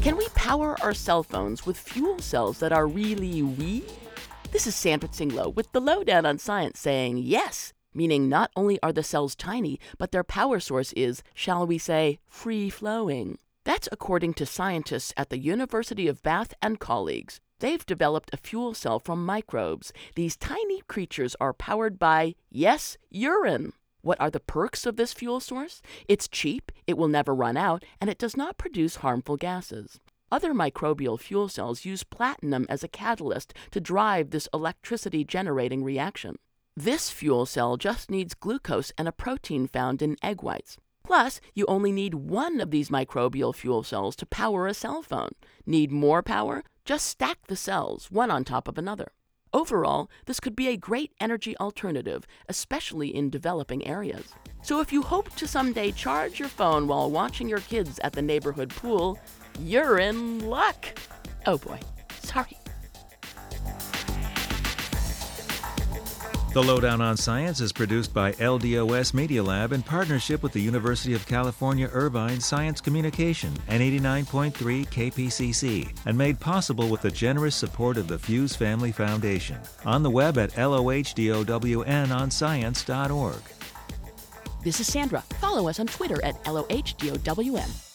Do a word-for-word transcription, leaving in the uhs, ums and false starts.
Can we power our cell phones with fuel cells that are really wee? This is Sandra Tsinglow with the Lowdown on Science saying yes, meaning not only are the cells tiny, but their power source is, shall we say, free-flowing. That's according to scientists at the University of Bath and colleagues. They've developed a fuel cell from microbes. These tiny creatures are powered by, yes, urine. What are the perks of this fuel source? It's cheap, it will never run out, and it does not produce harmful gases. Other microbial fuel cells use platinum as a catalyst to drive this electricity-generating reaction. This fuel cell just needs glucose and a protein found in egg whites. Plus, you only need one of these microbial fuel cells to power a cell phone. Need more power? Just stack the cells, one on top of another. Overall, this could be a great energy alternative, especially in developing areas. So if you hope to someday charge your phone while watching your kids at the neighborhood pool, you're in luck. Oh boy, sorry. The Lowdown on Science is produced by L D O S Media Lab in partnership with the University of California Irvine Science Communication and eighty-nine point three K P C C, and made possible with the generous support of the Fuse Family Foundation. On the web at L O H D O W N on science dot org. This is Sandra. Follow us on Twitter at L O H D O W N.